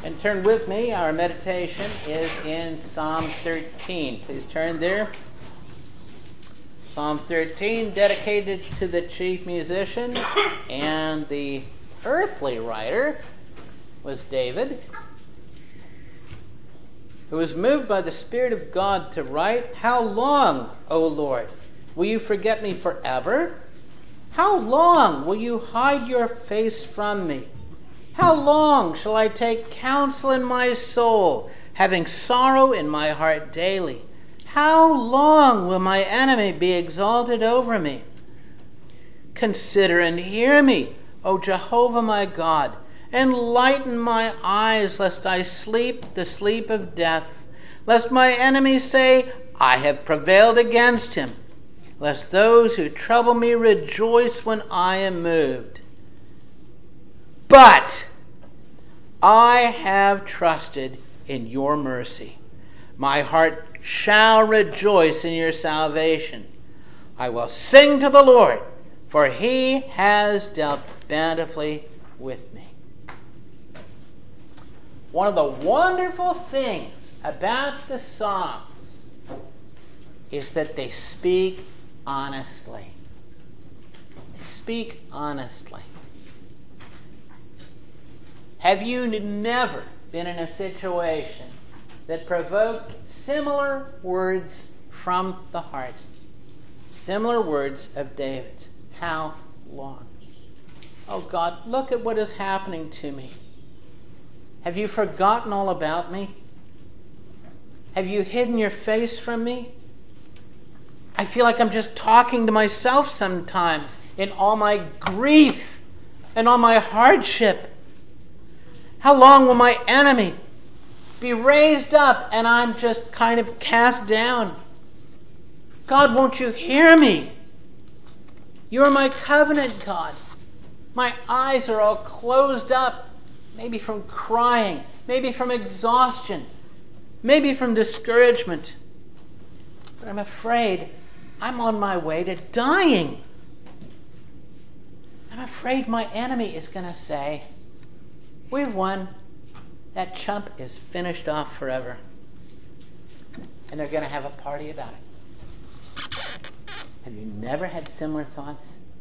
And turn with me. Our meditation is in Psalm 13. Please turn there. Psalm 13, dedicated to the chief musician, and the earthly writer was David, who was moved by the Spirit of God to write, "How long, O Lord, will you forget me forever? How long will you hide your face from me? How long shall I take counsel in my soul, having sorrow in my heart daily? How long will my enemy be exalted over me? Consider and hear me, O Jehovah my God. Enlighten my eyes, lest I sleep the sleep of death, lest my enemies say, I have prevailed against him, lest those who trouble me rejoice when I am moved. But I have trusted in your mercy. My heart shall rejoice in your salvation. I will sing to the Lord, for he has dealt bountifully with me." One of the wonderful things about the Psalms is that they speak honestly. They speak honestly. Have you never been in a situation that provoked similar words from the heart? Similar words of David. How long? Oh God, look at what is happening to me. Have you forgotten all about me? Have you hidden your face from me? I feel like I'm just talking to myself sometimes in all my grief and all my hardship. How long will my enemy be raised up and I'm just kind of cast down? God, won't you hear me? You're my covenant God. My eyes are all closed up, maybe from crying, maybe from exhaustion, maybe from discouragement. But I'm afraid I'm on my way to dying. I'm afraid my enemy is going to say, "We've won. That chump is finished off forever." And they're going to have a party about it. Have you never had similar thoughts?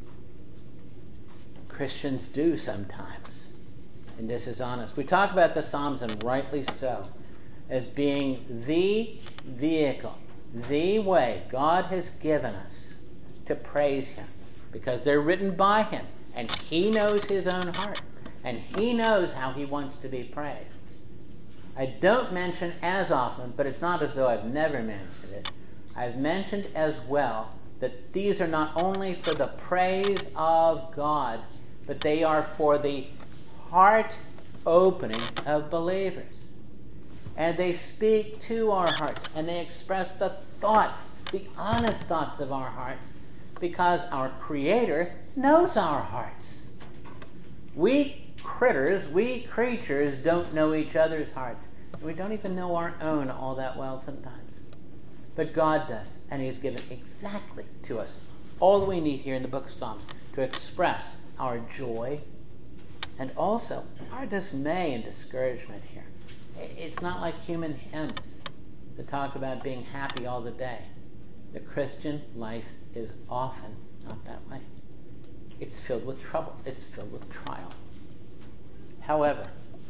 Christians do sometimes. And this is honest. We talk about the Psalms, and rightly so, as being the vehicle, the way God has given us to praise Him. Because they're written by Him, and He knows His own heart. And He knows how He wants to be praised. I don't mention as often, but it's not as though I've never mentioned it. I've mentioned as well that these are not only for the praise of God, but they are for the heart opening of believers. And they speak to our hearts, and they express the thoughts, the honest thoughts of our hearts, because our Creator knows our hearts. We creatures don't know each other's hearts. We don't even know our own all that well sometimes. But God does, and He has given exactly to us all that we need here in the book of Psalms to express our joy and also our dismay and discouragement here. It's not like human hymns that talk about being happy all the day. The Christian life is often not that way. It's filled with trouble. It's filled with trial. However,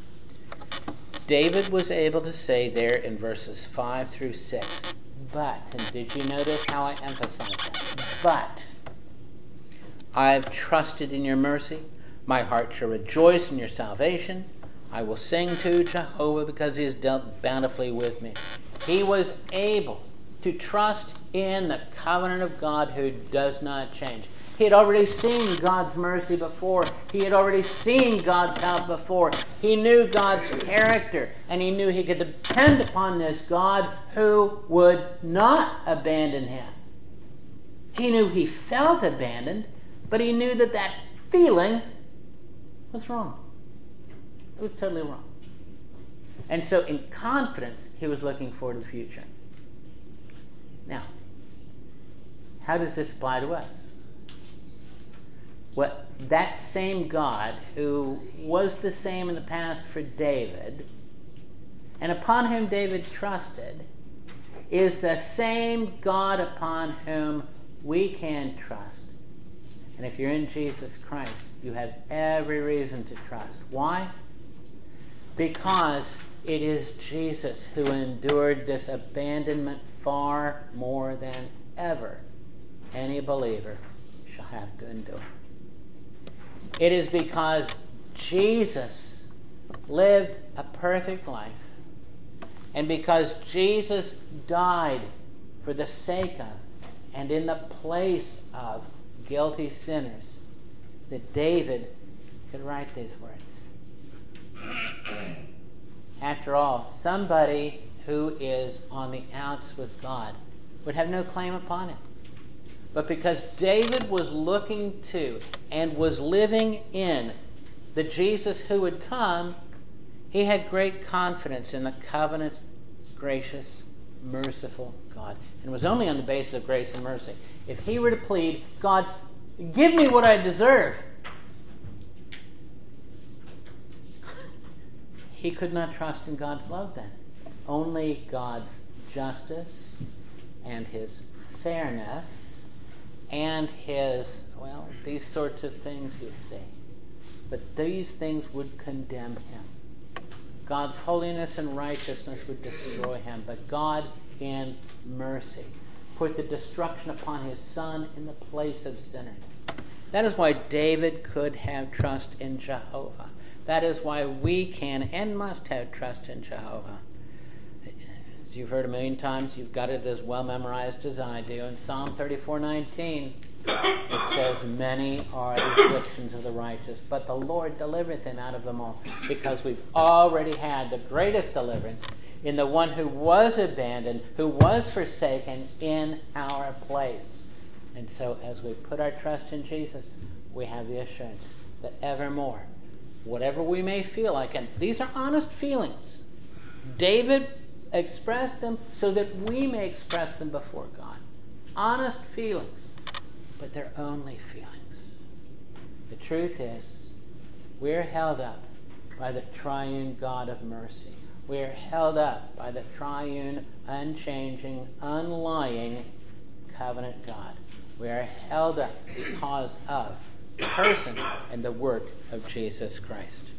David was able to say there in verses 5 through 6, but, and did you notice how I emphasize that? But, I've trusted in your mercy. My heart shall rejoice in your salvation. I will sing to Jehovah because He has dealt bountifully with me. He was able to trust in the covenant of God who does not change. He had already seen God's mercy before. He had already seen God's help before. He knew God's character, and he knew he could depend upon this God who would not abandon him. He knew he felt abandoned, but he knew that that feeling was wrong. It was totally wrong. And so in confidence, he was looking forward to the future. Now, how does this apply to us? that same God who was the same in the past for David, and upon whom David trusted, is the same God upon whom we can trust. And if you're in Jesus Christ, you have every reason to trust. Why? Because it is Jesus who endured this abandonment far more than ever any believer shall have to endure. It is because Jesus lived a perfect life, and because Jesus died for the sake of and in the place of guilty sinners, that David could write these words. After all, somebody who is on the outs with God would have no claim upon it. But because David was looking to and was living in the Jesus who would come, he had great confidence in the covenant, gracious, merciful God. And it was only on the basis of grace and mercy. If he were to plead, God, give me what I deserve, he could not trust in God's love then. Only God's justice and his fairness and his, these sorts of things you see. But these things would condemn him. God's holiness and righteousness would destroy him. But God, in mercy, put the destruction upon his Son in the place of sinners. That is why David could have trust in Jehovah. That is why we can and must have trust in Jehovah. As you've heard a million times, you've got it as well memorized as I do. In Psalm 34:19, it says, many are the afflictions of the righteous, but the Lord delivereth him out of them all. Because we've already had the greatest deliverance in the one who was abandoned, who was forsaken in our place. And so as we put our trust in Jesus, we have the assurance that evermore, whatever we may feel like, and these are honest feelings, David expressed them so that we may express them before God. Honest feelings, but they're only feelings. The truth is, we're held up by the triune God of mercy. We're held up by the triune, unchanging, unlying covenant God. We are held up because of the person and the work of Jesus Christ.